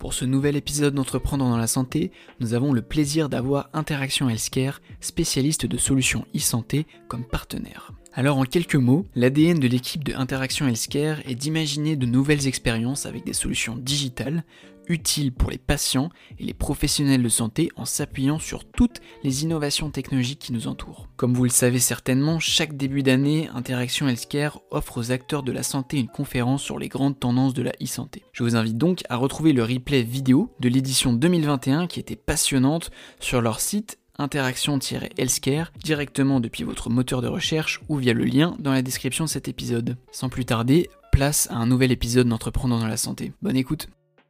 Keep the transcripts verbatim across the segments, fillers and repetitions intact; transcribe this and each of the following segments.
Pour ce nouvel épisode d'Entreprendre dans la santé, nous avons le plaisir d'avoir Interaction Healthcare, spécialiste de solutions e-santé, comme partenaire. Alors en quelques mots, l'A D N de l'équipe de Interaction Healthcare est d'imaginer de nouvelles expériences avec des solutions digitales, utiles pour les patients et les professionnels de santé en s'appuyant sur toutes les innovations technologiques qui nous entourent. Comme vous le savez certainement, chaque début d'année, Interaction Healthcare offre aux acteurs de la santé une conférence sur les grandes tendances de la e-santé. Je vous invite donc à retrouver le replay vidéo de l'édition deux mille vingt et un qui était passionnante sur leur site interaction-healthcare directement depuis votre moteur de recherche ou via le lien dans la description de cet épisode. Sans plus tarder, place à un nouvel épisode d'Entreprendre dans la santé. Bonne écoute.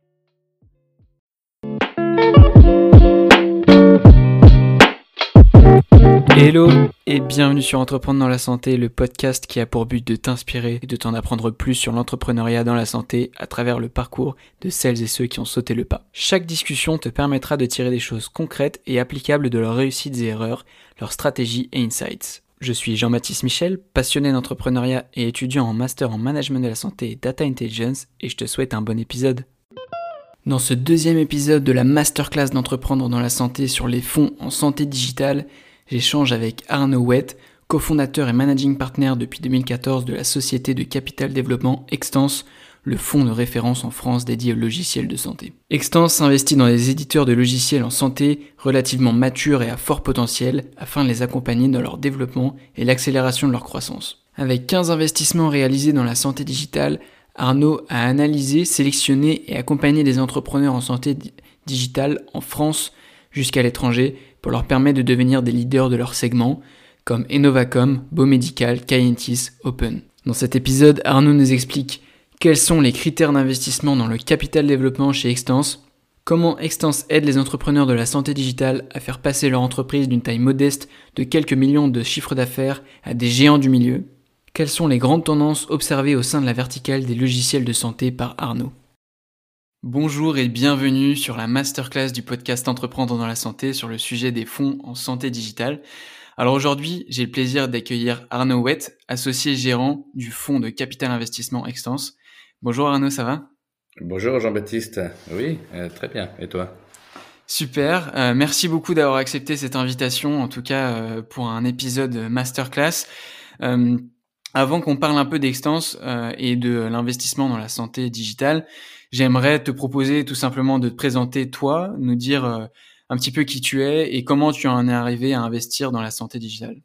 Hello et bienvenue sur Entreprendre dans la santé, le podcast qui a pour but de t'inspirer et de t'en apprendre plus sur l'entrepreneuriat dans la santé à travers le parcours de celles et ceux qui ont sauté le pas. Chaque discussion te permettra de tirer des choses concrètes et applicables de leurs réussites et erreurs, leurs stratégies et insights. Je suis Jean-Baptiste Michel, passionné d'entrepreneuriat et étudiant en master en management de la santé et data intelligence, et je te souhaite un bon épisode. Dans ce deuxième épisode de la masterclass d'Entreprendre dans la santé sur les fonds en santé digitale, j'échange avec Arnaud Wet, cofondateur et managing partner depuis deux mille quatorze de la société de capital développement Extense, le fonds de référence en France dédié aux logiciels de santé. Extense investit dans des éditeurs de logiciels en santé relativement matures et à fort potentiel afin de les accompagner dans leur développement et l'accélération de leur croissance. Avec quinze investissements réalisés dans la santé digitale, Arnaud a analysé, sélectionné et accompagné des entrepreneurs en santé di- digitale en France jusqu'à l'étranger pour leur permettre de devenir des leaders de leur segment, comme Enovacom, Beaumédical, Kyentis, Open. Dans cet épisode, Arnaud nous explique quels sont les critères d'investissement dans le capital développement chez Extense, comment Extense aide les entrepreneurs de la santé digitale à faire passer leur entreprise d'une taille modeste de quelques millions de chiffres d'affaires à des géants du milieu, quelles sont les grandes tendances observées au sein de la verticale des logiciels de santé par Arnaud. Bonjour et bienvenue sur la masterclass du podcast Entreprendre dans la santé sur le sujet des fonds en santé digitale. Alors aujourd'hui, j'ai le plaisir d'accueillir Arnaud Wet, associé gérant du fonds de capital investissement Extense. Bonjour Arnaud, ça va ? Bonjour Jean-Baptiste, oui, euh, très bien, et toi ? Super, euh, merci beaucoup d'avoir accepté cette invitation, en tout cas euh, pour un épisode masterclass. Euh, Avant qu'on parle un peu d'Extense euh, et de l'investissement dans la santé digitale, j'aimerais te proposer tout simplement de te présenter toi, nous dire euh, un petit peu qui tu es et comment tu en es arrivé à investir dans la santé digitale.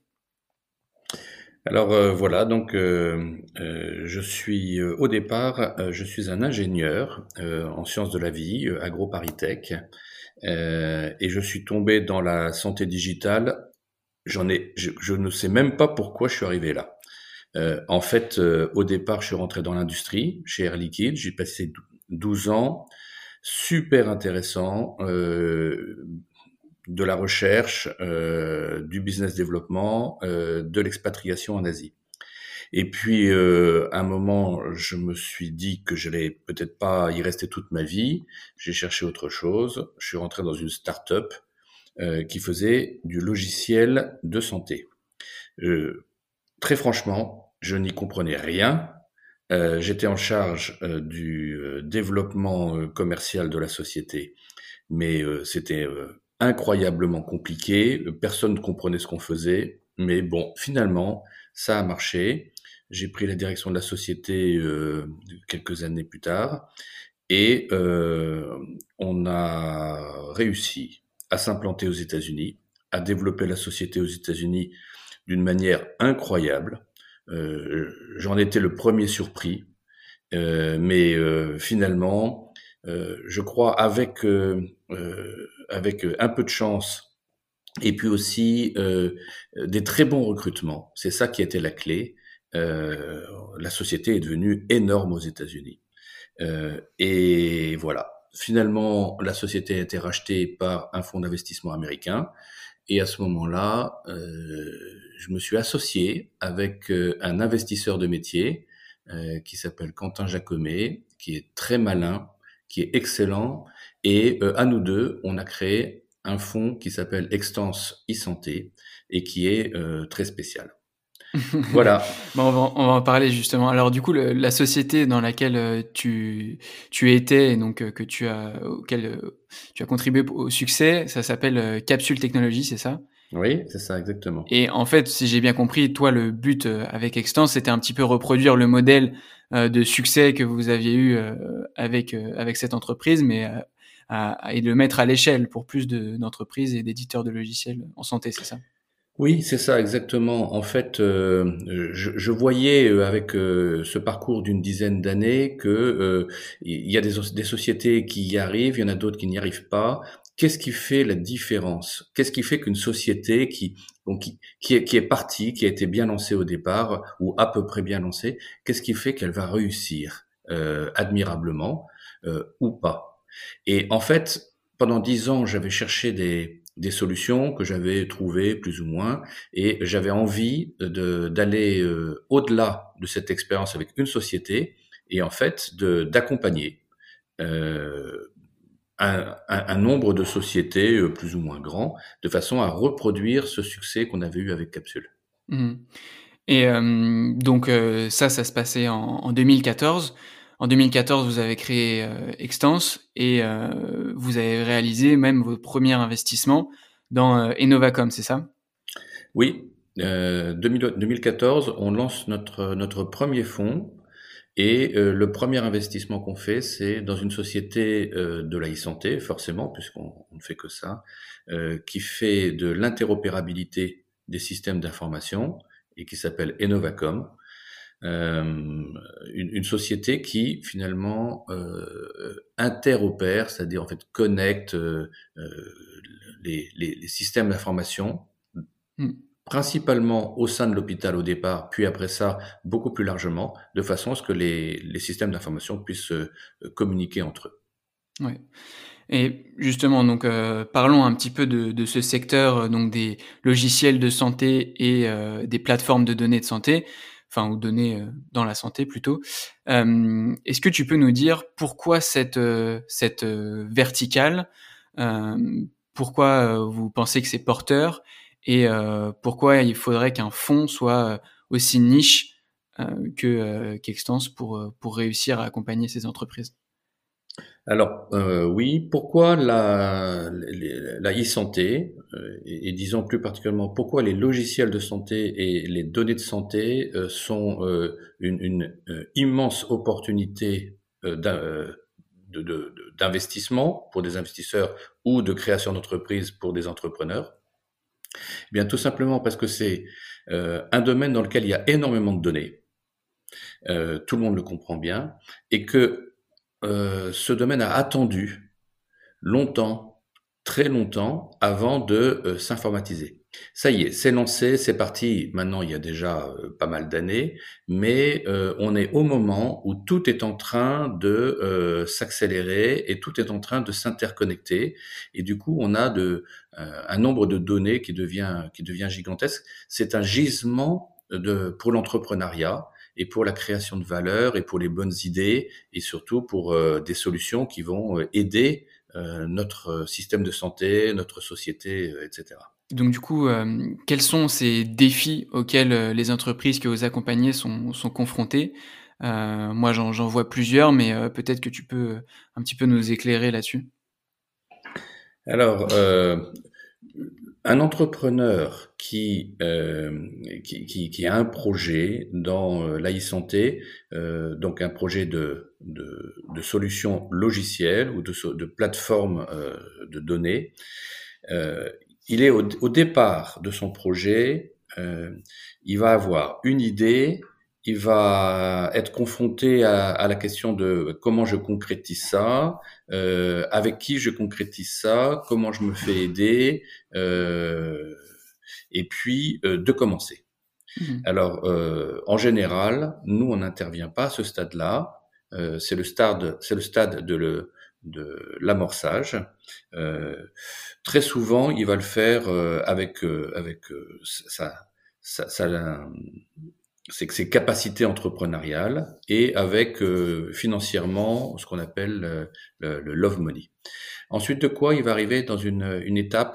Alors euh, voilà, donc euh, euh, je suis euh, au départ, euh, je suis un ingénieur euh, en sciences de la vie, euh, AgroParisTech, euh, et je suis tombé dans la santé digitale. J'en ai, je, je ne sais même pas pourquoi je suis arrivé là. Euh, en fait, euh, au départ, je suis rentré dans l'industrie, chez Air Liquide. J'ai passé douze ans, super intéressant, euh, de la recherche, euh, du business développement, euh, de l'expatriation en Asie. Et puis, euh, à un moment, je me suis dit que j'allais peut-être pas y rester toute ma vie. J'ai cherché autre chose. Je suis rentré dans une start-up euh, qui faisait du logiciel de santé. Euh, Très franchement, je n'y comprenais rien. Euh, j'étais en charge euh, du euh, développement euh, commercial de la société, mais euh, c'était euh, incroyablement compliqué. Personne ne comprenait ce qu'on faisait, mais bon, finalement, ça a marché. J'ai pris la direction de la société euh, quelques années plus tard, et euh, on a réussi à s'implanter aux États-Unis, à développer la société aux États-Unis d'une manière incroyable. Euh, j'en étais le premier surpris, euh, mais euh, finalement, euh, je crois avec euh, euh, avec un peu de chance et puis aussi euh, des très bons recrutements, c'est ça qui était la clé. Euh, la société est devenue énorme aux États-Unis. Euh, et voilà. Finalement, la société a été rachetée par un fonds d'investissement américain. Et à ce moment-là, euh, je me suis associé avec euh, un investisseur de métier euh, qui s'appelle Quentin Jacomet, qui est très malin, qui est excellent. Et euh, à nous deux, on a créé un fonds qui s'appelle Extense e-santé et qui est euh, très spécial. Voilà. Bon, on va on va en parler justement. Alors du coup, le la société dans laquelle, heu, tu tu étais et donc heu, que tu as auquel, heu, tu as contribué p au succès, ça s'appelle, heu, Capsule Technologies, c'est ça? Oui, c'est ça, exactement. Et en fait, si j'ai bien compris, toi, le but, heu, avec Extens, c'était un petit peu reproduire le modèle, heu, de succès que vous aviez eu, heu, avec, heu, avec cette entreprise, mais, heu, à à et de le mettre à l'échelle pour plus de d'entreprises et d'éditeurs de logiciels en santé, c'est ça? Oui, c'est ça, exactement. En fait, heu, je je voyais, heu, avec, heu, ce parcours d'une dizaine d'années que, heu, il y a des soc des sociétés qui y arrivent, il y en a d'autres qui n'y arrivent pas. Qu'est-ce qui fait la différence? Qu'est-ce qui fait qu'une société qui donc qui qui est qui est partie, qui a été bien lancée au départ ou à peu près bien lancée, qu'est-ce qui fait qu'elle va réussir, heu, admirablement, heu, ou pas? Et en fait, pendant dix ans, j'avais cherché des des solutions que j'avais trouvées plus ou moins et j'avais envie de d'aller, heu, au-delà de cette expérience avec une société et en fait de d'accompagner, heu, un un un nombre de sociétés, heu, plus ou moins grand, de façon à reproduire ce succès qu'on avait eu avec Capsule. Mmh. Et hem, donc heu, ça, ça se passait en en deux mille quatorze. En deux mille quatorze, vous avez créé, heu, Extens et heu, vous avez réalisé même votre premier investissement dans, heu, Enovacom, c'est ça? Oui, heu, deux mille deux mille quatorze, on lance notre notre premier fonds et heu, le premier investissement qu'on fait, c'est dans une société, heu, de la e-santé forcément puisqu'on on ne fait que ça, heu, qui fait de l'interopérabilité des systèmes d'information et qui s'appelle Enovacom. Hem, une une société qui finalement, heu, interopère, c'est-à-dire en fait connecte, heu heu, les les les systèmes d'information Mmh. principalement au sein de l'hôpital au départ, puis après ça, beaucoup plus largement, de façon à ce que les les systèmes d'information puissent, heu, communiquer entre eux. Ouais. Et justement, donc, heu, parlons un petit peu de de ce secteur, heu, donc des logiciels de santé et heu, des plateformes de données de santé, enfin ou données, heu, dans la santé plutôt. Hem, est-ce que tu peux nous dire pourquoi cette, heu, cette, heu, verticale? Hem, pourquoi, heu, vous pensez que c'est porteur? Et heu, pourquoi il faudrait qu'un fonds soit, heu, aussi niche, heu, que, heu, qu'Extens pour, heu, pour réussir à accompagner ces entreprises? Alors, heu, oui, pourquoi la les la e-santé, heu, et et disons plus particulièrement pourquoi les logiciels de santé et les données de santé, heu, sont, heu, une une, heu, immense opportunité, heu, d'in heu, de de de d'investissement pour des investisseurs ou de création d'entreprise pour des entrepreneurs? Eh bien, tout simplement parce que c'est, heu, un domaine dans lequel il y a énormément de données, heu, tout le monde le comprend bien et que, heu, ce domaine a attendu longtemps, très longtemps avant de, heu, s'informatiser. Ça y est, c'est lancé, c'est parti, maintenant il y a déjà, heu, pas mal d'années, mais heu, on est au moment où tout est en train de, heu, s'accélérer et tout est en train de s'interconnecter et du coup on a de, heu, un nombre de données qui devient qui devient gigantesque. C'est un gisement de pour l'entrepreneuriat et pour la création de valeur et pour les bonnes idées et surtout pour, heu, des solutions qui vont, heu, aider heu, notre système de santé, notre société, heu, et cetera. Donc du coup, hem, quels sont ces défis auxquels, heu, les entreprises que vous accompagnez sont sont confrontées? Heu, moi j'en j'en vois plusieurs, mais heu, peut-être que tu peux, heu, un petit peu nous éclairer là-dessus? Alors, heu, un entrepreneur qui, hem, qui qui qui a un projet dans, heu, la e-santé, heu, donc un projet de de de solution logicielle ou de so de plateforme, heu, de données, heu, il est au d au départ de son projet, heu, il va avoir une idée, il va être confronté à à la question de comment je concrétise ça, heu, avec qui je concrétise ça, comment je me fais aider, heu, et puis, heu, de commencer. Mmh. Alors, heu, en général, nous, on n'intervient pas à ce stade-là. Heu, c'est le stade c'est le stade de le de l'amorçage. Heu, Très souvent, il va le faire, heu, avec, heu, avec, heu, sa sa sa la c'est que ses capacités entrepreneuriales et avec, heu, financièrement, ce qu'on appelle, heu, le le love money. Ensuite de quoi, il va arriver dans une, une étape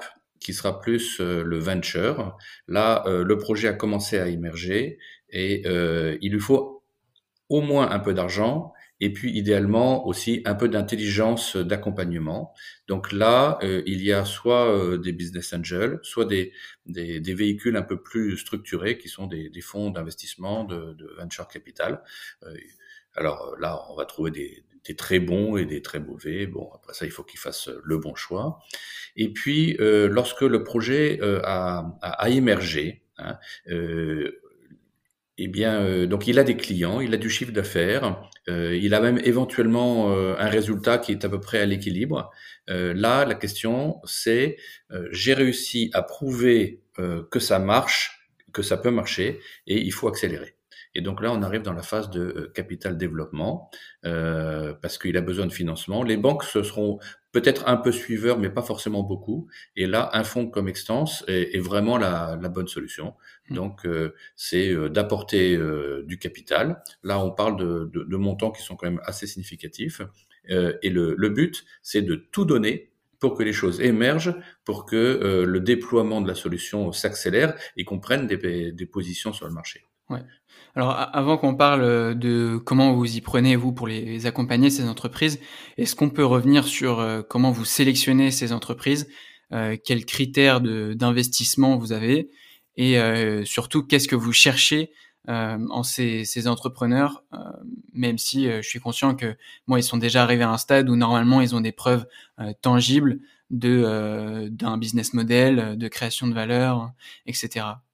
qui sera plus euh, le venture. Là, euh, le projet a commencé à émerger et euh, il lui faut au moins un peu d'argent et puis idéalement aussi un peu d'intelligence d'accompagnement. Donc là, euh, il y a soit euh, des business angels, soit des, des, des véhicules un peu plus structurés qui sont des, des fonds d'investissement de, de venture capital. Euh, alors là, on va trouver des, des très bons et des très mauvais. Bon, après ça, il faut qu'ils fassent le bon choix. Et puis, euh, lorsque le projet euh, a, a, a émergé, hein, euh, eh bien, euh, donc il a des clients, il a du chiffre d'affaires, euh, il a même éventuellement euh, un résultat qui est à peu près à l'équilibre. Euh, là, la question, c'est euh, j'ai réussi à prouver euh, que ça marche, que ça peut marcher, et il faut accélérer. Et donc là, on arrive dans la phase de euh, capital développement, euh, parce qu'il a besoin de financement. Les banques, ce seront peut-être un peu suiveurs, mais pas forcément beaucoup. Et là, un fonds comme Extens est, est vraiment la, la bonne solution. Donc, euh, c'est euh, d'apporter euh, du capital. Là, on parle de, de, de montants qui sont quand même assez significatifs. Euh, et le, le but, c'est de tout donner pour que les choses émergent, pour que euh, le déploiement de la solution s'accélère et qu'on prenne des, des positions sur le marché. Ouais. Alors, a- avant qu'on parle de comment vous y prenez, vous, pour les accompagner, ces entreprises, est-ce qu'on peut revenir sur euh, comment vous sélectionnez ces entreprises, euh, quels critères de, d'investissement vous avez, et euh, surtout, qu'est-ce que vous cherchez euh, en ces, ces entrepreneurs, euh, même si euh, je suis conscient que, moi, ils sont déjà arrivés à un stade où, normalement, ils ont des preuves euh, tangibles de, euh, d'un business model, de création de valeur, et cetera.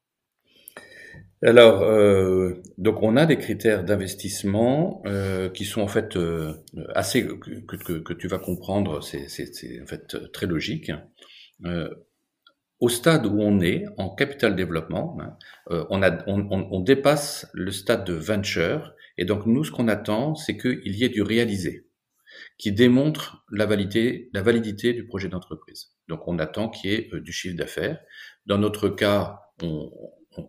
Alors, euh, donc on a des critères d'investissement euh, qui sont en fait euh, assez que, que, que tu vas comprendre, c'est, c'est, c'est en fait très logique. Euh, au stade où on est en capital développement, hein, euh, on, a, on, on, on dépasse le stade de venture et donc nous ce qu'on attend, c'est qu'il y ait du réalisé qui démontre la validité, la validité du projet d'entreprise. Donc on attend qu'il y ait euh, du chiffre d'affaires. Dans notre cas, on, on,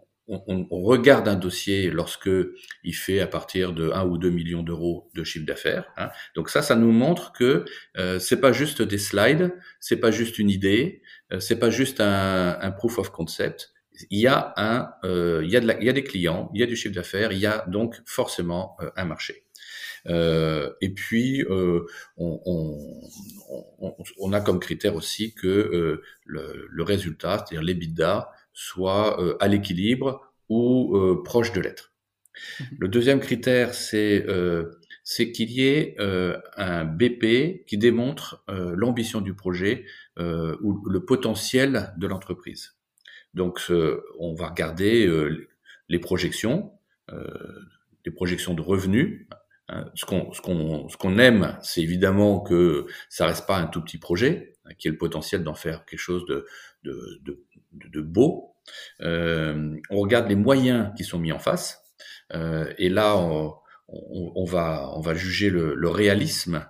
on, on regarde un dossier lorsque il fait à partir de un ou deux millions d'euros de chiffre d'affaires. Hein. Donc ça, ça nous montre que euh, c'est pas juste des slides, c'est pas juste une idée, euh, c'est pas juste un, un proof of concept. Il y a un, euh, il y a de la, il y a des clients, il y a du chiffre d'affaires, il y a donc forcément euh, un marché. Euh, et puis, euh, on, on, on, on a comme critère aussi que euh, le, le résultat, c'est-à-dire l'EBITDA, soit euh, à l'équilibre ou euh, proche de l'être. Le deuxième critère, c'est euh, c'est qu'il y ait euh, un B P qui démontre euh, l'ambition du projet euh, ou le potentiel de l'entreprise. Donc, euh, on va regarder euh, les projections, euh, les projections de revenus. Hein. Ce qu'on ce qu'on ce qu'on aime, c'est évidemment que ça reste pas un tout petit projet, hein, qui ait le potentiel d'en faire quelque chose de de de, de beau. Euh, on regarde les moyens qui sont mis en face, euh, et là on, on, on va on va juger le, le réalisme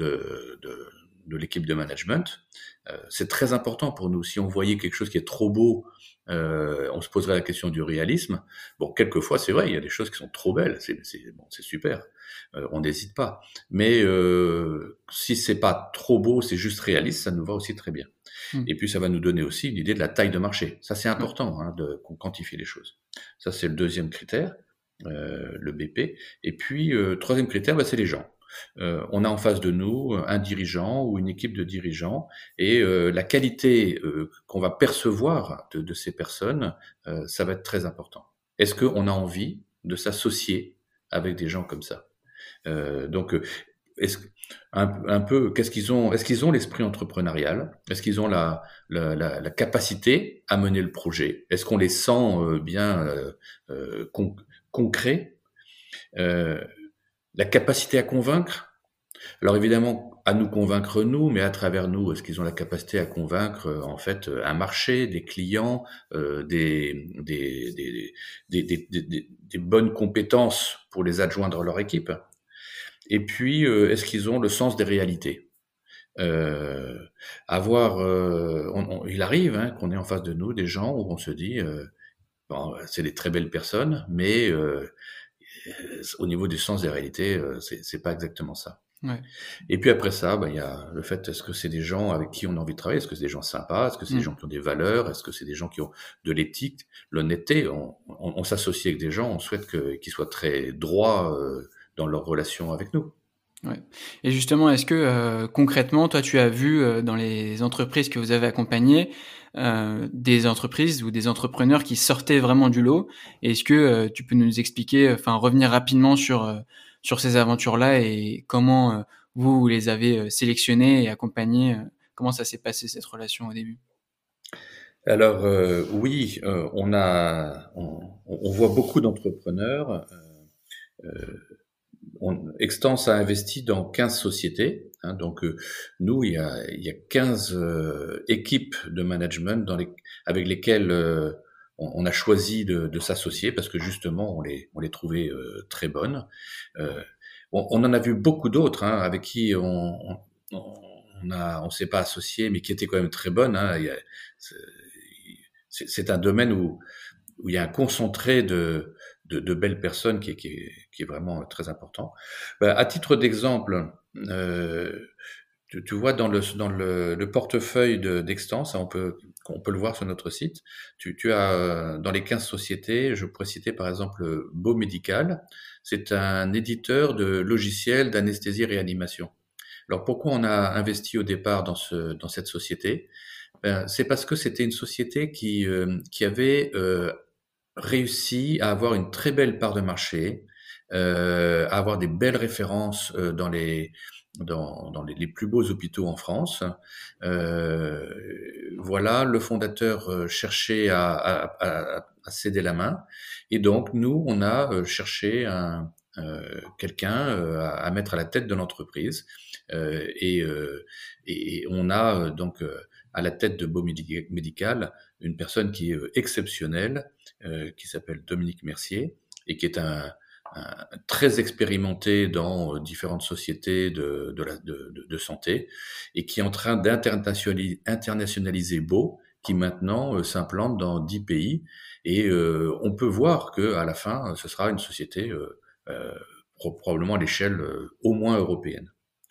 de de, de l'équipe de management. Euh, c'est très important pour nous. Si on voyait quelque chose qui est trop beau, euh, on se poserait la question du réalisme. Bon, quelquefois, c'est vrai, il y a des choses qui sont trop belles, c'est, c'est, bon, c'est super, euh, on n'hésite pas. Mais euh, si c'est pas trop beau, c'est juste réaliste, ça nous va aussi très bien. Mm. Et puis, ça va nous donner aussi une idée de la taille de marché. Ça, c'est important, hein, de qu'on quantifie les choses. Ça, c'est le deuxième critère, euh, le B P. Et puis, euh, troisième critère, bah, c'est les gens. Euh, on a en face de nous un dirigeant ou une équipe de dirigeants et euh, la qualité euh, qu'on va percevoir de, de ces personnes, euh, ça va être très important. Est-ce qu'on a envie de s'associer avec des gens comme ça? euh, Donc, est-ce, un, un peu, qu'est-ce qu'ils ont? Est-ce qu'ils ont l'esprit entrepreneurial? Est-ce qu'ils ont la, la, la, la capacité à mener le projet? Est-ce qu'on les sent euh, bien euh, euh, con, concrets? euh, La capacité à convaincre? Alors évidemment, à nous convaincre nous, mais à travers nous, est-ce qu'ils ont la capacité à convaincre euh, en fait un marché, des clients, euh, des, des, des, des, des, des, des, des bonnes compétences pour les adjoindre à leur équipe? Et puis, euh, est-ce qu'ils ont le sens des réalités? euh, avoir, euh, on, on, il arrive hein, qu'on ait en face de nous des gens où on se dit, euh, bon, c'est des très belles personnes, mais euh, au niveau du sens des réalités, euh, c'est, c'est pas exactement ça. Ouais. Et puis après ça, ben, il y a le fait, est-ce que c'est des gens avec qui on a envie de travailler? Est-ce que c'est des gens sympas? Est-ce que c'est des Mmh. gens qui ont des valeurs? Est-ce que c'est des gens qui ont de l'éthique, l'honnêteté? On, on- on s'associe avec des gens, on souhaite que, qu'ils soient très droits euh, dans leurs relations avec nous. Ouais. Et justement, est-ce que, heu, concrètement, toi, tu as vu, heu, dans les entreprises que vous avez accompagnées, heu, des entreprises ou des entrepreneurs qui sortaient vraiment du lot? Et est-ce que, heu, tu peux nous expliquer, enfin, revenir rapidement sur, heu, sur ces aventures-là et comment, heu, vous, vous les avez, heu, sélectionnés et accompagnés, heu? Comment ça s'est passé cette relation au début? Alors euh, oui, euh, on a, on, on voit beaucoup d'entrepreneurs. euh, On, Extens a investi dans quinze sociétés. Hein, donc, euh, nous, il y a, il y a quinze euh, équipes de management dans les, avec lesquelles euh, on, on a choisi de, de s'associer parce que justement, on les, on les trouvait euh, très bonnes. Euh, on, on en a vu beaucoup d'autres hein, avec qui on, on, on a, on s'est pas associé, mais qui étaient quand même très bonnes. Hein. Il y a, c'est, c'est un domaine où où il y a un concentré de, de, de belles personnes qui est, qui est, qui est vraiment très important. Ben, à titre d'exemple, euh, tu, tu vois dans le, dans le, le portefeuille de, d'Extens, on peut, on peut le voir sur notre site, tu, tu as euh, dans les quinze sociétés, je pourrais citer par exemple Beau Médical, c'est un éditeur de logiciels d'anesthésie-réanimation. Alors pourquoi on a investi au départ dans, ce, dans cette société? Ben, c'est parce que c'était une société qui, euh, qui avait euh, réussi à avoir une très belle part de marché, euh, à avoir des belles références euh, dans les dans, dans les, les plus beaux hôpitaux en France. Euh, voilà, le fondateur euh, cherchait à, à, à, à céder la main, et donc nous, on a euh, cherché un, euh, quelqu'un euh, à, à mettre à la tête de l'entreprise, euh, et, euh, et on a euh, donc euh, à la tête de Beau Médical une personne qui est euh, exceptionnelle, euh, qui s'appelle Dominique Mercier et qui est un, un très expérimenté dans euh, différentes sociétés de, de, la, de, de, de santé et qui est en train d'internationaliser internationaliser Beau, qui maintenant euh, s'implante dans dix pays et euh, on peut voir que à la fin, ce sera une société euh, euh, probablement à l'échelle euh, au moins européenne.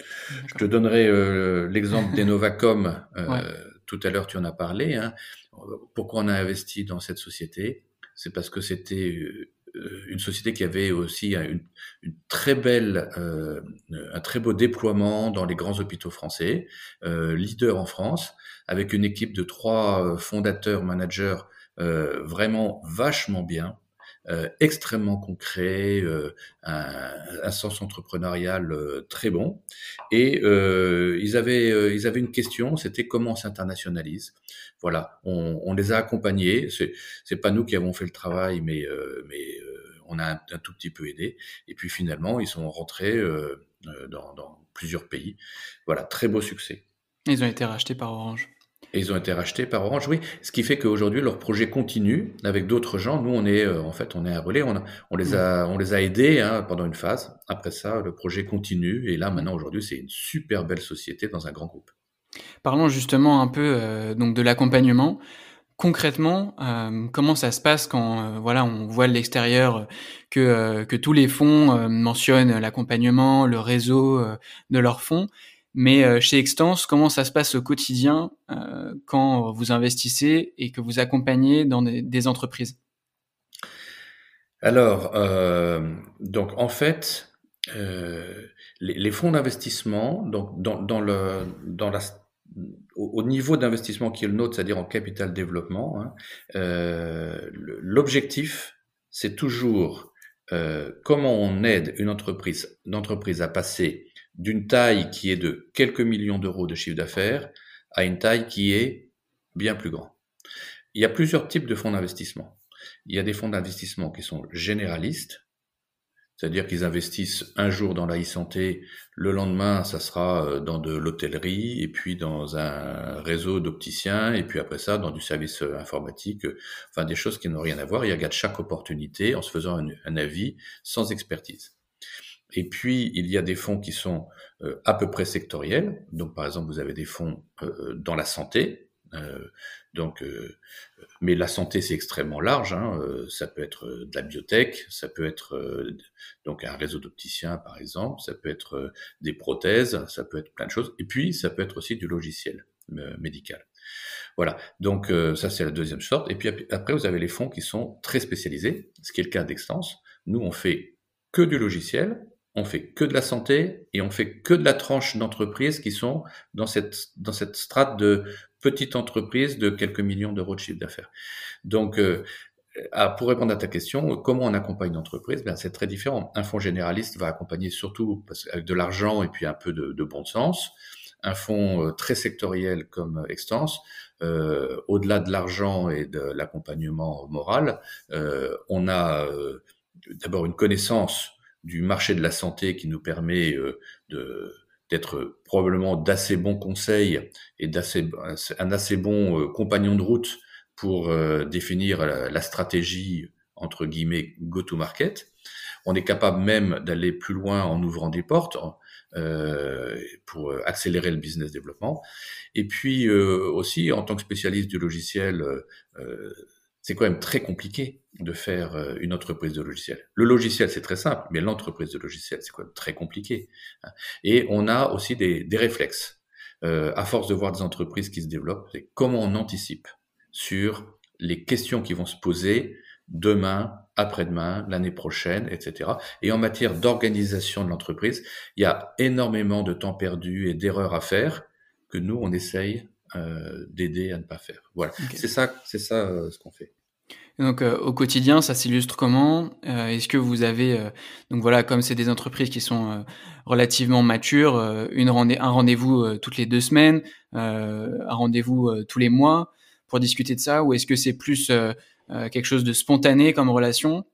Je te D'accord. donnerai euh, l'exemple d'Enovacom. Ouais. Euh, tout à l'heure, tu en as parlé. Hein. Pourquoi on a investi dans cette société? C'est parce que c'était euh, une société qui avait aussi une, une très belle, euh, un très beau déploiement dans les grands hôpitaux français, euh, leader en France, avec une équipe de trois fondateurs, managers euh, vraiment vachement bien. Euh, extrêmement concret, euh, un, un sens entrepreneurial euh, très bon. Et euh, ils avaient euh, ils avaient une question, c'était comment on s'internationalise. Voilà, on, on les a accompagnés. C'est c'est pas nous qui avons fait le travail, mais euh, mais euh, on a un, un tout petit peu aidé. Et puis finalement, ils sont rentrés euh, euh, dans, dans plusieurs pays. Voilà, très beau succès. Ils ont été rachetés par Orange. Et ils ont été rachetés par Orange, oui. Ce qui fait qu'aujourd'hui, leur projet continue avec d'autres gens. Nous, on est, euh, en fait, on est un relais. On, a- on les Mmh. a, on les a aidés hein, pendant une phase. Après ça, le projet continue. Et là, Mmh. maintenant, aujourd'hui, c'est une super belle société dans un grand groupe. Parlons justement un peu, heu, donc de l'accompagnement. Concrètement, hem, comment ça se passe quand, heu, voilà, on voit de l'extérieur, heu, que, heu, que tous les fonds, heu, mentionnent l'accompagnement, le réseau, heu, de leurs fonds. Mais, heu, chez Extens, comment ça se passe au quotidien, heu, quand vous investissez et que vous accompagnez dans des des entreprises? Alors, euh, donc en fait, euh, les, les fonds d'investissement, donc dans, dans le, dans la, au, au niveau d'investissement qui est le nôtre, c'est-à-dire en capital développement, hein, euh, le- l'objectif, c'est toujours euh, comment on aide une entreprise, une entreprise à passer d'une taille qui est de quelques millions d'euros de chiffre d'affaires à une taille qui est bien plus grande. Il y a plusieurs types de fonds d'investissement. Il y a des fonds d'investissement qui sont généralistes, c'est-à-dire qu'ils investissent un jour dans la e-santé, le lendemain, ça sera euh, dans de l'hôtellerie, et puis dans un réseau d'opticiens, et puis après ça, dans du service euh, informatique, euh, enfin des choses qui n'ont rien à voir. Ils regardent chaque opportunité en se faisant un, un avis sans expertise. Et puis, il y a des fonds qui sont euh, à peu près sectoriels. Donc, par exemple, vous avez des fonds euh, dans la santé, Euh, donc, euh, mais la santé, c'est extrêmement large. Hein. Euh, ça peut être de la biotech, ça peut être euh, donc un réseau d'opticiens, par exemple, ça peut être euh, des prothèses, ça peut être plein de choses. Et puis, ça peut être aussi du logiciel euh, médical. Voilà. Donc, euh, ça, c'est la deuxième sorte. Et puis après, vous avez les fonds qui sont très spécialisés, ce qui est le cas d'Extense. Nous, on fait que du logiciel, on fait que de la santé et on fait que de la tranche d'entreprises qui sont dans cette dans cette strate de petites entreprises de quelques millions d'euros de chiffre d'affaires. Donc, euh, ah, pour répondre à ta question, comment on accompagne une entreprise? Ben, c'est très différent. Un fonds généraliste va accompagner surtout parce, avec de l'argent et puis un peu de, de bon sens. Un fonds euh, très sectoriel comme Extense, euh, au-delà de l'argent et de l'accompagnement moral, euh, on a euh, d'abord une connaissance du marché de la santé qui nous permet euh, de d'être probablement d'assez bons conseils et d'assez un assez bon euh, compagnon de route pour euh, définir la, la stratégie entre guillemets go-to-market. On est capable même d'aller plus loin en ouvrant des portes euh, pour accélérer le business développement. Et puis euh, aussi, en tant que spécialiste du logiciel, euh, c'est quand même très compliqué de faire une entreprise de logiciel. Le logiciel, c'est très simple, mais l'entreprise de logiciel, c'est quand même très compliqué. Et on a aussi des, des réflexes. Euh, à force de voir des entreprises qui se développent, c'est comment on anticipe sur les questions qui vont se poser demain, après-demain, l'année prochaine, et cetera. Et en matière d'organisation de l'entreprise, il y a énormément de temps perdu et d'erreurs à faire que nous, on essaye euh, d'aider à ne pas faire. Voilà, okay. c'est ça, c'est ça euh, ce qu'on fait. Et donc euh, au quotidien, ça s'illustre comment? euh, Est-ce que vous avez euh, donc voilà, comme c'est des entreprises qui sont euh, relativement matures, euh, une rendez- un rendez-vous euh, toutes les deux semaines, euh, un rendez-vous euh, tous les mois pour discuter de ça, ou est-ce que c'est plus euh, euh, quelque chose de spontané comme relation?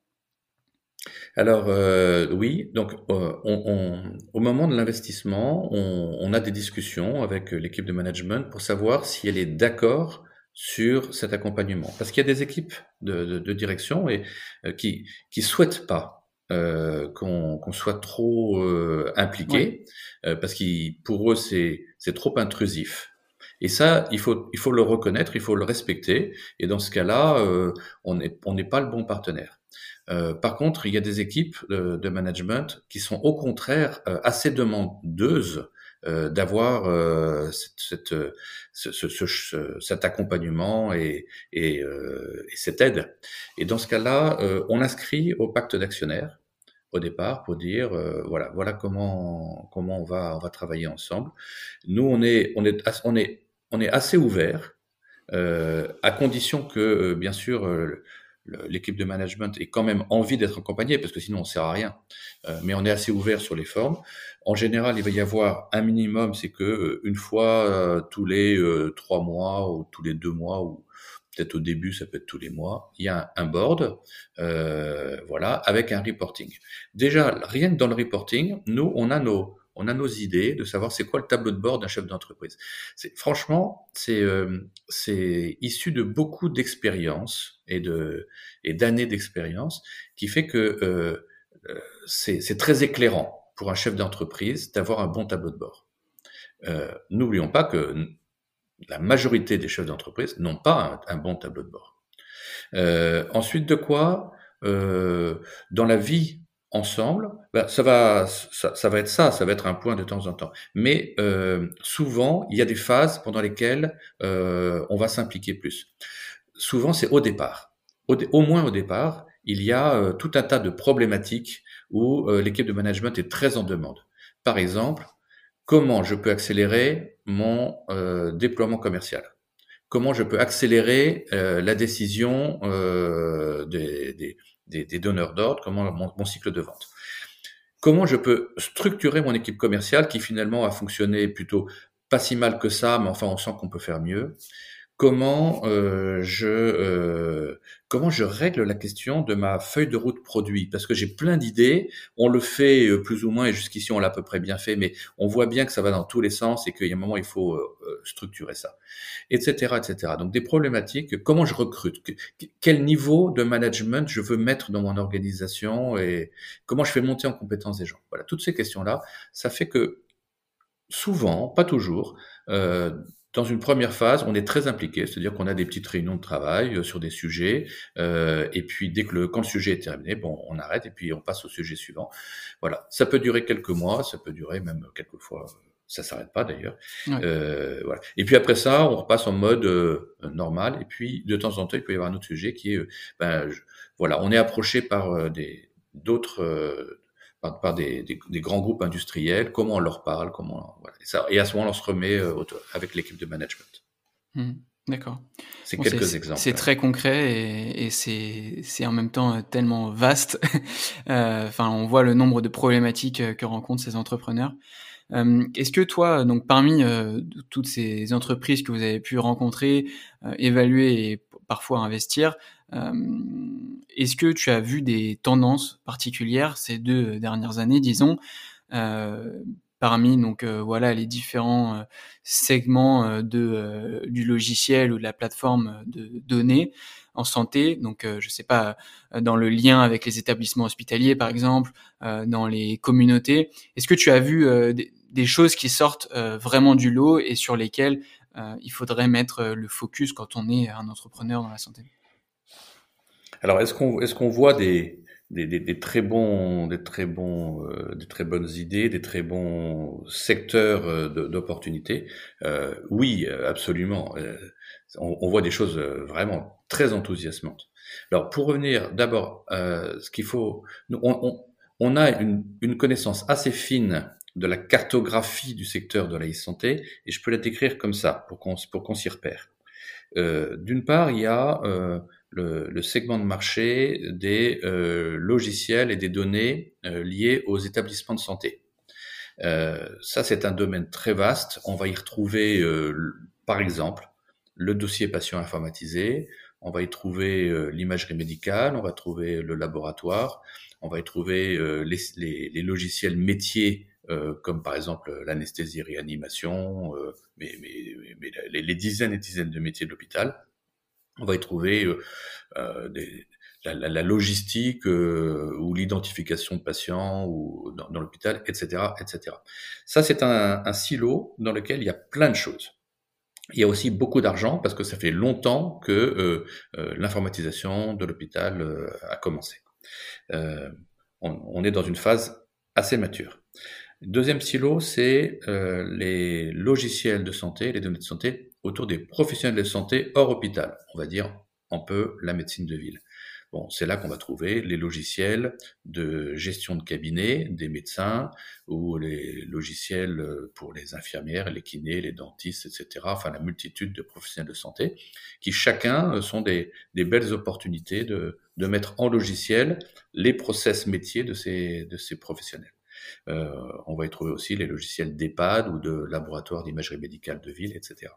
Alors euh, oui, donc euh, on, on, au moment de l'investissement, on, on a des discussions avec l'équipe de management pour savoir si elle est d'accord sur cet accompagnement. Parce qu'il y a des équipes de, de, de direction et euh, qui qui souhaitent pas euh, qu'on qu'on soit trop euh, impliqué, ouais. euh, parce que pour eux c'est c'est trop intrusif. Et ça, il faut il faut le reconnaître, il faut le respecter. Et dans ce cas-là, euh, on n'est on n'est pas le bon partenaire. Euh, par contre, il y a des équipes de, de management qui sont au contraire euh, assez demandeuses euh, d'avoir euh, cette, cette, ce, ce, ce, cet accompagnement et, et, euh, et cette aide. Et dans ce cas-là, euh, on inscrit au pacte d'actionnaires au départ pour dire euh, voilà voilà comment comment on va on va travailler ensemble. Nous on est on est on est on est assez ouvert euh, à condition que euh, bien sûr euh, l'équipe de management ait quand même envie d'être accompagnée, parce que sinon on sert à rien. Euh, mais on est assez ouvert sur les formes. En général, il va y avoir un minimum, c'est que euh, une fois euh, tous les euh, trois mois ou tous les deux mois, ou peut-être au début, ça peut être tous les mois, il y a un, un board, euh, voilà, avec un reporting. Déjà, rien que dans le reporting, nous, on a nos on a nos idées de savoir c'est quoi le tableau de bord d'un chef d'entreprise. C'est, franchement, c'est, euh, c'est issu de beaucoup d'expériences et, de, et d'années d'expérience qui fait que euh, c'est, c'est très éclairant pour un chef d'entreprise d'avoir un bon tableau de bord. Euh, n'oublions pas que la majorité des chefs d'entreprise n'ont pas un, un bon tableau de bord. Euh, ensuite de quoi, euh, dans la vie ensemble, ben, ça va, ça, ça va être ça, ça va être un point de temps en temps. Mais euh, souvent, il y a des phases pendant lesquelles euh, on va s'impliquer plus. Souvent, c'est au départ. Au, dé- au moins au départ, il y a euh, tout un tas de problématiques où euh, l'équipe de management est très en demande. Par exemple, comment je peux accélérer mon euh, déploiement commercial? Comment je peux accélérer euh, la décision euh, des, des Des, des donneurs d'ordre, comment mon, mon cycle de vente. Comment je peux structurer mon équipe commerciale qui finalement a fonctionné plutôt pas si mal que ça, mais enfin on sent qu'on peut faire mieux. Comment euh, je euh, comment je règle la question de ma feuille de route produit, parce que j'ai plein d'idées, on le fait euh, plus ou moins et jusqu'ici on l'a à peu près bien fait, mais on voit bien que ça va dans tous les sens et qu'il y a un moment il faut euh, structurer ça, et cetera, et cetera. Donc des problématiques, comment je recrute, quel niveau de management je veux mettre dans mon organisation et comment je fais monter en compétence des gens. Voilà, toutes ces questions-là, ça fait que souvent, pas toujours, euh, dans une première phase, on est très impliqué, c'est-à-dire qu'on a des petites réunions de travail euh, sur des sujets, euh, et puis dès que le, quand le sujet est terminé, bon, on arrête et puis on passe au sujet suivant. Voilà, ça peut durer quelques mois, ça peut durer même quelques fois, ça s'arrête pas d'ailleurs. Ouais. Euh, voilà. Et puis après ça, on repasse en mode euh, normal, et puis de temps en temps, il peut y avoir un autre sujet qui est, euh, ben, je- voilà, on est approché par euh, des d'autres euh, par, par des, des, des grands groupes industriels, comment on leur parle, comment voilà. Et, ça, et à ce moment, on se remet euh, avec l'équipe de management. Mmh. D'accord. C'est Bon, c'est quelques c'est c'est exemples. très concret et et c'est c'est en même temps, heu, tellement vaste. Heu, enfin, on voit le nombre de problématiques, heu, que rencontrent ces entrepreneurs. Hem, est-ce que toi, donc parmi, heu, d toutes ces entreprises que vous avez pu rencontrer, heu, évaluer et p parfois investir, hem, est-ce que tu as vu des tendances particulières ces deux dernières années, disons? Heu, Parmi donc heu, voilà les différents, heu, segments, heu, de, heu, du logiciel ou de la plateforme, de données en santé. Donc heu, je sais pas, heu, dans le lien avec les établissements hospitaliers par exemple, heu, dans les communautés. Est-ce que tu as vu, heu, des des choses qui sortent, heu, vraiment du lot et sur lesquelles, heu, il faudrait mettre, heu, le focus quand on est un entrepreneur dans la santé? Alors, est-ce qu'on est-ce qu'on voit des, des, des, des très bons, des très bons, euh, des très bonnes idées, des très bons secteurs euh, de- d'opportunités? Euh, Oui, euh, absolument. Euh, on, on voit des choses euh, vraiment très enthousiasmantes. Alors, pour revenir d'abord, euh, ce qu'il faut, nous, on, on, on a une, une connaissance assez fine de la cartographie du secteur de la e-santé, et je peux la décrire comme ça pour qu'on pour qu'on s'y repère. Euh, d'une part, il y a euh, le, le segment de marché des euh, logiciels et des données euh, liées aux établissements de santé. Euh, ça, c'est un domaine très vaste. On va y retrouver, euh, par exemple, le dossier patient informatisé, on va y trouver euh, l'imagerie médicale, on va trouver le laboratoire, on va y trouver euh, les, les, les logiciels métiers, euh, comme par exemple l'anesthésie-réanimation, euh, mais, mais, mais les, les dizaines et dizaines de métiers de l'hôpital. On va y trouver euh, euh, des, la, la, la logistique euh, ou l'identification de patients ou dans, dans l'hôpital, et cetera, et cetera. Ça, c'est un, un silo dans lequel il y a plein de choses. Il y a aussi beaucoup d'argent parce que ça fait longtemps que euh, euh, l'informatisation de l'hôpital euh, a commencé. Euh, on, on est dans une phase assez mature. Deuxième silo, c'est euh, les logiciels de santé, les données de santé autour des professionnels de santé hors hôpital. On va dire un peu la médecine de ville. Bon, c'est là qu'on va trouver les logiciels de gestion de cabinet des médecins ou les logiciels pour les infirmières, les kinés, les dentistes, et cetera. Enfin, la multitude de professionnels de santé qui chacun sont des, des belles opportunités de, de mettre en logiciel les process métiers de ces, de ces professionnels. Euh, on va y trouver aussi les logiciels d'EHPAD ou de laboratoires d'imagerie médicale de ville, et cetera.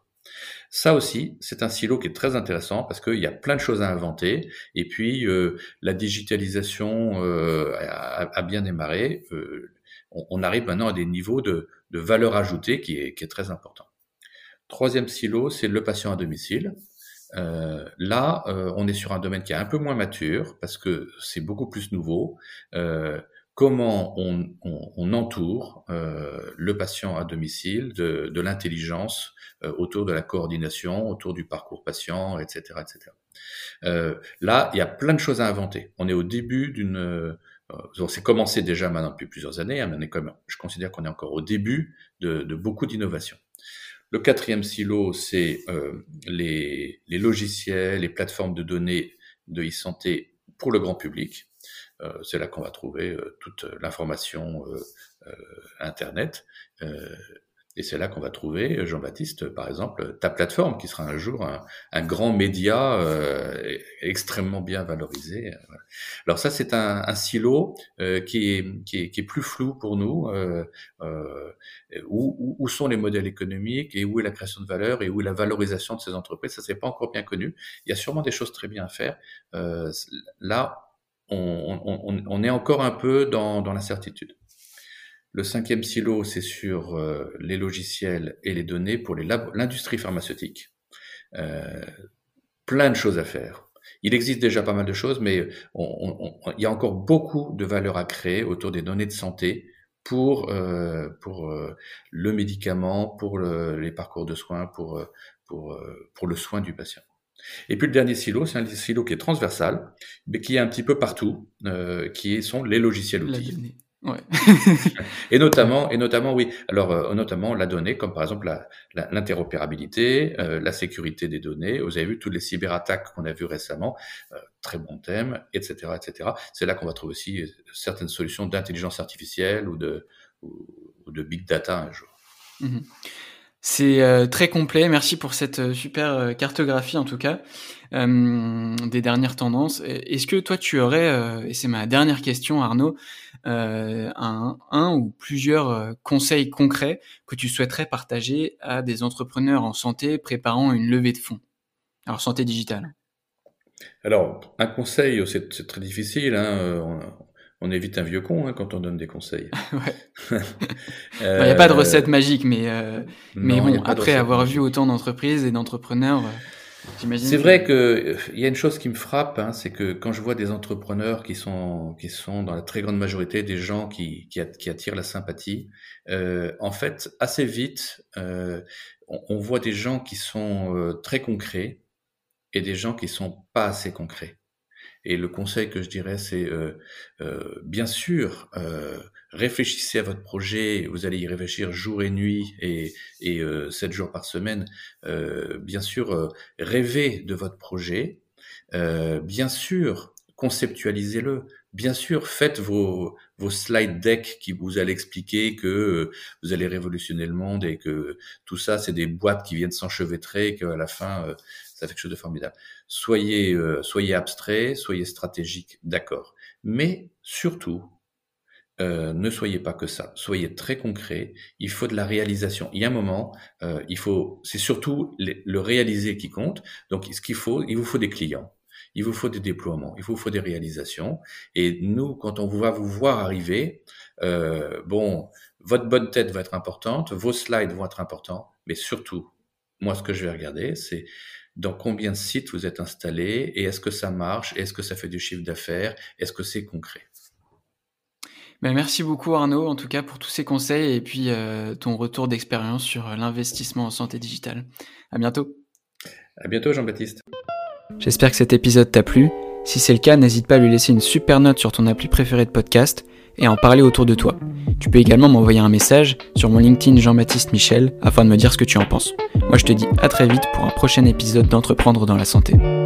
Ça aussi, c'est un silo qui est très intéressant parce qu'il y a plein de choses à inventer. Et puis, euh, la digitalisation euh, a, a, bien démarré. Euh, on, on arrive maintenant à des niveaux de, de valeur ajoutée qui est, qui est très important. Troisième silo, c'est le patient à domicile. Euh, là, euh, on est sur un domaine qui est un peu moins mature parce que c'est beaucoup plus nouveau. Euh, comment on, on, on entoure euh, le patient à domicile de, de l'intelligence euh, autour de la coordination, autour du parcours patient, et cetera, et cetera. Euh, là, il y a plein de choses à inventer. On est au début d'une euh, c'est commencé déjà maintenant depuis plusieurs années, hein, mais on est quand même, je considère qu'on est encore au début de, de beaucoup d'innovations. Le quatrième silo, c'est euh, les, les logiciels, les plateformes de données de e-santé pour le grand public. Euh, c'est là qu'on va trouver euh, toute l'information euh, euh, Internet. Euh, et c'est là qu'on va trouver, Jean-Baptiste, par exemple, ta plateforme, qui sera un jour un, un grand média euh, extrêmement bien valorisé. Alors ça, c'est un, un silo euh, qui, est, qui, est, qui est plus flou pour nous. Euh, euh, où, où sont les modèles économiques et où est la création de valeur et où est la valorisation de ces entreprises? Ça, c'est pas encore bien connu. Il y a sûrement des choses très bien à faire. Euh, là, on, on, on est encore un peu dans, dans l'incertitude. Le cinquième silo, c'est sur euh, les logiciels et les données pour les lab- l'industrie pharmaceutique. Euh, plein de choses à faire. Il existe déjà pas mal de choses, mais on, on, on, il y a encore beaucoup de valeur à créer autour des données de santé pour, euh, pour euh, le médicament, pour le, les parcours de soins, pour, euh, pour, euh, pour le soin du patient. Et puis le dernier silo, c'est un silo qui est transversal, mais qui est un petit peu partout, euh, qui sont les logiciels outils. Ouais. et notamment, et notamment, oui. Alors, euh, notamment la donnée, comme par exemple la, la, l'interopérabilité, euh, la sécurité des données. Vous avez vu toutes les cyberattaques qu'on a vues récemment, euh, très bon thème, et cetera, et cetera. C'est là qu'on va trouver aussi certaines solutions d'intelligence artificielle ou de ou, ou de big data un jour. Mmh. C'est euh, très complet. Merci pour cette euh, super euh, cartographie en tout cas euh, des dernières tendances. Est-ce que toi tu aurais, euh, et c'est ma dernière question Arnaud, euh, un, un ou plusieurs euh, conseils concrets que tu souhaiterais partager à des entrepreneurs en santé préparant une levée de fonds? Alors santé digitale. Alors un conseil, c'est, c'est très difficile. Hein, on, on évite un vieux con hein, quand on donne des conseils. Ouais. Il euh... n'y a pas de recette magique, mais, euh, mais bon, après avoir magique. vu autant d'entreprises et d'entrepreneurs, euh, j'imagine. C'est que... vrai qu'il y a une chose qui me frappe, hein, c'est que quand je vois des entrepreneurs qui sont, qui sont dans la très grande majorité des gens qui, qui, qui attirent la sympathie, euh, en fait, assez vite, euh, on, on voit des gens qui sont euh, très concrets et des gens qui sont pas assez concrets. Et le conseil que je dirais, c'est euh, euh, bien sûr, euh, réfléchissez à votre projet. Vous allez y réfléchir jour et nuit et, et euh, sept jours par semaine. Euh, bien sûr, euh, rêvez de votre projet. Euh, bien sûr, conceptualisez-le. Bien sûr, faites vos, vos slide decks qui vous allez expliquer que euh, vous allez révolutionner le monde et que tout ça, c'est des boîtes qui viennent s'enchevêtrer et qu'à la fin, euh, ça fait quelque chose de formidable. Soyez, euh, soyez abstrait, soyez stratégique, d'accord. Mais surtout, euh, ne soyez pas que ça. Soyez très concret. Il faut de la réalisation. Il y a un moment, euh, il faut, c'est surtout les, le réaliser qui compte. Donc, ce qu'il faut, il vous faut des clients. Il vous faut des déploiements, il vous faut des réalisations. Et nous, quand on va vous voir arriver, euh, bon, votre bonne tête va être importante, vos slides vont être importants, mais surtout, moi, ce que je vais regarder, c'est dans combien de sites vous êtes installés et est-ce que ça marche, est-ce que ça fait du chiffre d'affaires, est-ce que c'est concret. Ben merci beaucoup Arnaud, en tout cas pour tous ces conseils et puis euh, ton retour d'expérience sur l'investissement en santé digitale. À bientôt. À bientôt Jean-Baptiste. J'espère que cet épisode t'a plu. Si c'est le cas, n'hésite pas à lui laisser une super note sur ton appli préféré de podcast et à en parler autour de toi. Tu peux également m'envoyer un message sur mon LinkedIn Jean-Baptiste Michel afin de me dire ce que tu en penses. Moi je te dis à très vite pour un prochain épisode d'Entreprendre dans la santé.